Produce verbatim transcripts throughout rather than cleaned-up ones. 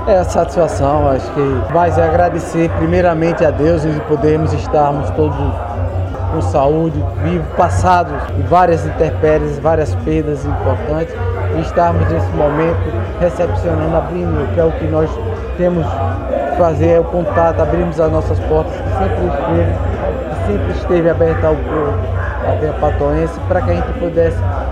É a satisfação, acho que mais é agradecer primeiramente a Deus e podermos estarmos todos com saúde, vivos, passados de várias intempéries, várias perdas importantes, e estarmos nesse momento recepcionando, abrindo, que é o que nós temos que fazer, é o contato, abrimos as nossas portas, que sempre esteve, que sempre esteve aberta ao povo, até a patoense, para que a gente pudesse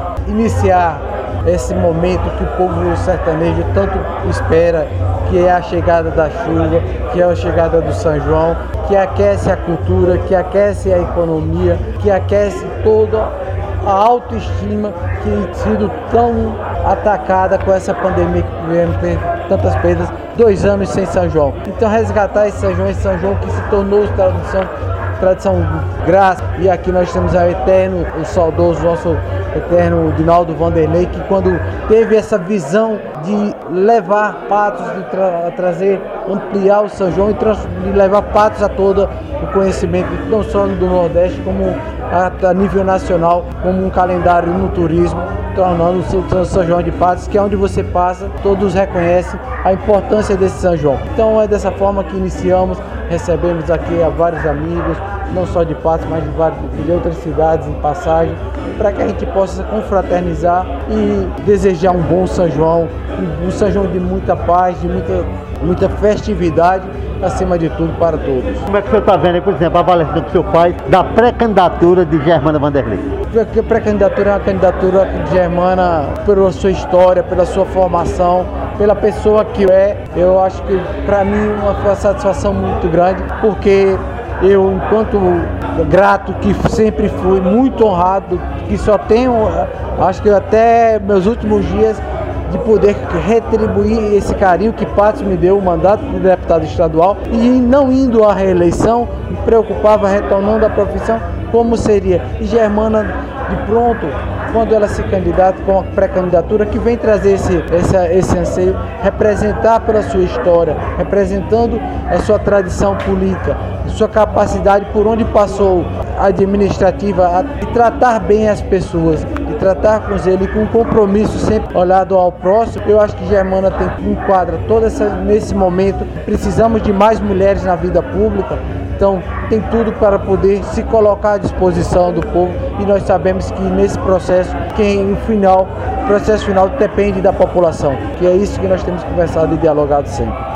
iniciar esse momento que o povo sertanejo tanto espera, que é a chegada da chuva, que é a chegada do São João, que aquece a cultura, que aquece a economia, que aquece toda a autoestima que tem sido tão atacada com essa pandemia que tivemos, ter tantas perdas, dois anos sem São João. Então resgatar esse São João, esse São João que se tornou tradição, tradição graça, e aqui nós temos a eterno, o saudoso nosso eterno Dinaldo Vanderlei, que quando teve essa visão de levar Patos, de tra trazer, ampliar o São João e de levar Patos a todo o conhecimento, não só do Nordeste, como a, a nível nacional, como um calendário no turismo, tornando o São João de Patos, que é onde você passa, todos reconhecem a importância desse São João. Então é dessa forma que iniciamos, recebemos aqui a vários amigos, não só de Patos, mas de, várias, de outras cidades em passagem, para que a gente possa confraternizar e desejar um bom São João, um São João de muita paz, de muita, muita festividade, acima de tudo, para todos. Como é que você está vendo aí, por exemplo, a avaliação do seu pai da pré-candidatura de Germana Vanderlei? A pré-candidatura é uma candidatura de Germana pela sua história, pela sua formação, pela pessoa que é. Eu acho que, para mim, uma satisfação muito grande, porque eu, enquanto grato, que sempre fui, muito honrado, que só tenho, acho que até meus últimos dias, de poder retribuir esse carinho que Patos me deu, o mandato de deputado estadual, e não indo à reeleição, me preocupava retornando à profissão, como seria. E Germana, de pronto, quando ela se candidata com a pré-candidatura, que vem trazer esse, esse, esse anseio, representar pela sua história, representando a sua tradição política, sua capacidade por onde passou administrativa, a, e tratar bem as pessoas, e tratar com eles com um compromisso sempre olhado ao próximo. Eu acho que Germana tem, enquadra toda essa, nesse momento, precisamos de mais mulheres na vida pública. Então, tem tudo para poder se colocar à disposição do povo, e nós sabemos que nesse processo, quem no final, o processo final depende da população, que é isso que nós temos conversado e dialogado sempre.